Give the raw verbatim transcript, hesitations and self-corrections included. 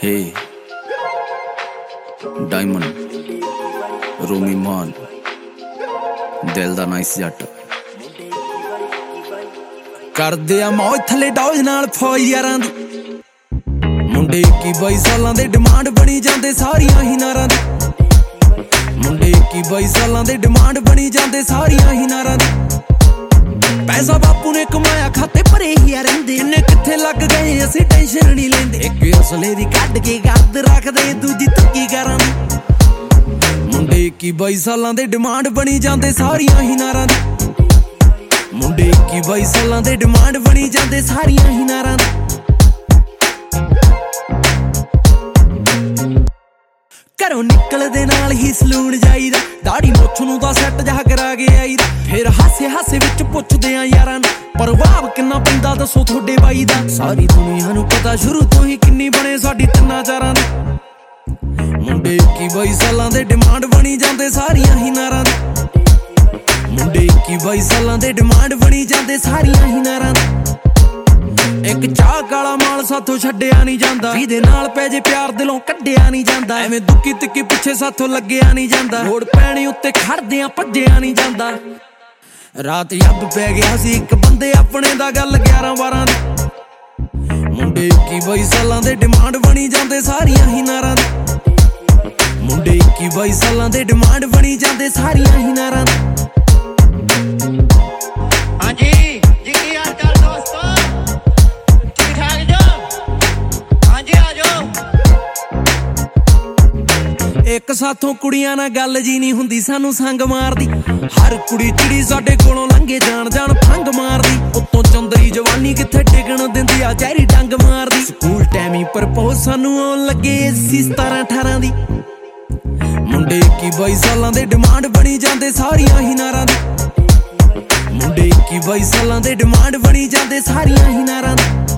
हे diamond रोमी मान दिल दा नाइस जट करदे आ मौज थले डॉज नाल फौज यारां दी मुंडे इक्की बाई सालां दे डिमांड बनी जांदे सारियां ही नारां दी मुंडे इक्की बाई सालां दे डिमांड बनी जांदे सारियां ही नारां दी पैसा बापू ने कमाया खाते भरे ही रहिंदे इन्ने कित्थे लग गए असीं टेंशन नहीं लेंदे इक असले दी कढ के गद रखदे दूजी तक्की करां दी मुंडे इक्की बाई सालां दे डिमांड बनी जांदे सारियां ही नारां दी मुंडे इक्की बाई सालां दे डिमांड बनी जांदे सारियां ही नारां दी घरों निकलदे नाल ही सलून जाईदा दाढ़ी मुੱਛ ਨੂੰ ਤਾਂ ਸੈੱਟ ਜਾ ਕਰਾ ਕੇ ਆਈਦਾ फिर हासे हासे विच पुछदे आ यारां नूं प्रभाव किन्ना पैंदा दसो तुहाडे बाई दा सारी दुनिया नूं पता शुरू तो ही किन्नी बने साडी तिन्ना चारां दी मुंडे इक्की बाई सालां दे डिमांड बनी जांदे सारियां ही नारां दी मुंडे इक्की बाई सालां दे डिमांड बनी जांदे सारियां ही नारां दी एक चाह काला माल साथों छड्डिया नहीं जांदा जिहदे नाल पै जे प्यार दिलों कड्डिया नहीं जांदा एवें दुक्की तिक्की पिछे साथों लग्गिया नहीं जांदा लोड़ पैणी उत्ते खड़दियां भज्जिया नहीं जांदा रात जब पै गया सी एक बंदे अपने दा गल ग्यारह बारह दी मुंडे इक्की बाई सालां दे डिमांड बनी जांदे सारियां ही नारां दी मुंडे इक्की बाई सालां दे डिमांड बनी जांदे सारियां ही नारां दी एक साथों कुड़ियां ना गल जी नहीं हुंदी सानू संग मारदी हर कुड़ी चिड़ी साडे कोलों लंघे जान जान फंग मारदी उत्तों चंदरी जवानी किथे टिकण दिंदी आ चेहरी डंग मारदी स्कूल टाइम ही प्रपोज सानू आउण लगे सी सतारां अठारां दी मुंडे इक्की बाई सालां दे डिमांड बनी जांदे सारियां ही नारां दी मुंडे इक्की बाई सालां दे डिमांड बनी जांदे सारियां ही नारां दी